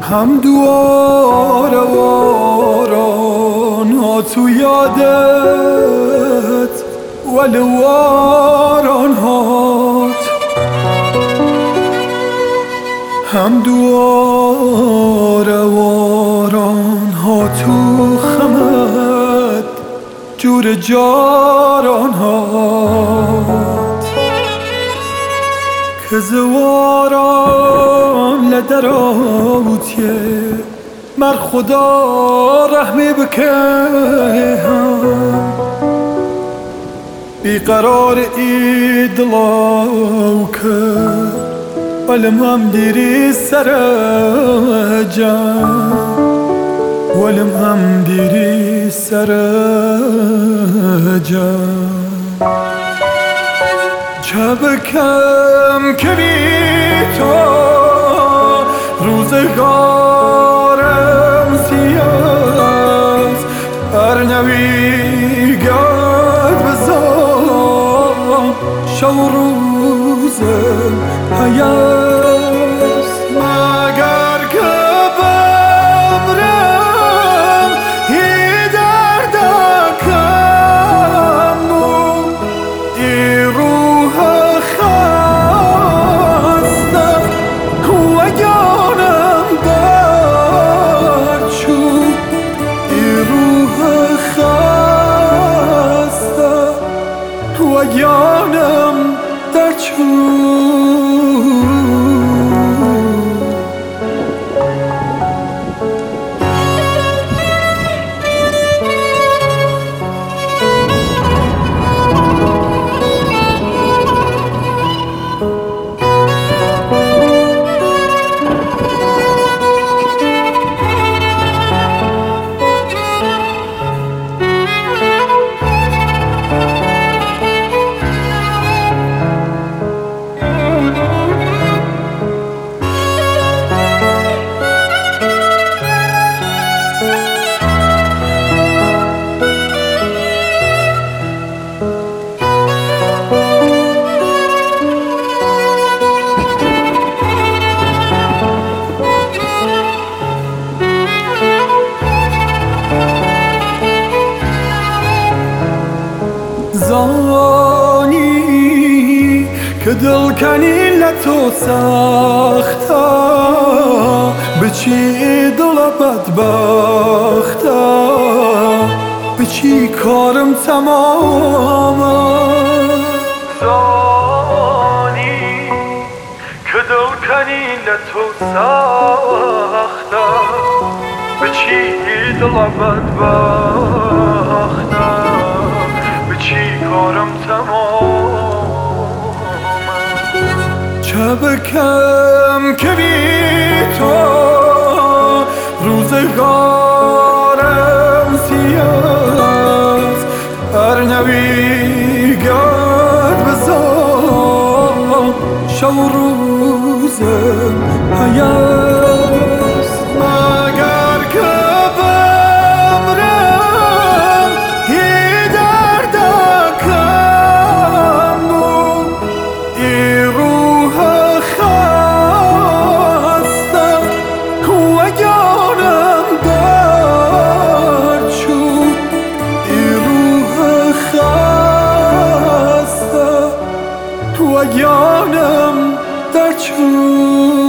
هم دوار واران ها تو یادت ول واران هات، هم دوار واران ها تو خمت جور جاران هات، که زواران لدراوتیه مر خدا رحمی بکه هم بیقرار ایدلاو که ولم هم دیری سر جان، ولم هم دیری سر جان. چبکم که بی تو روزگارم سیاست، ارنوی گرد بزام شو روزم هیست، مگر که بمرم هی دردکم ای روح خسته و جانم درد شد، ای روح خسته و جانم درد شد. زانی که دل کنی لتو سخته به چی دل بدبخته، به چی کارم تمامه. زانی که دل کنی لتو سخته به چی دل بدبخته، چی کارم تمام. چبکم که بی تو روزگارم سیاست، ارنوی گرد بزام شو روزم هیست، مگر که بمرم هی دردکم ای روح خسته و جانم درد شد، ای روح خسته و جانم درد شد.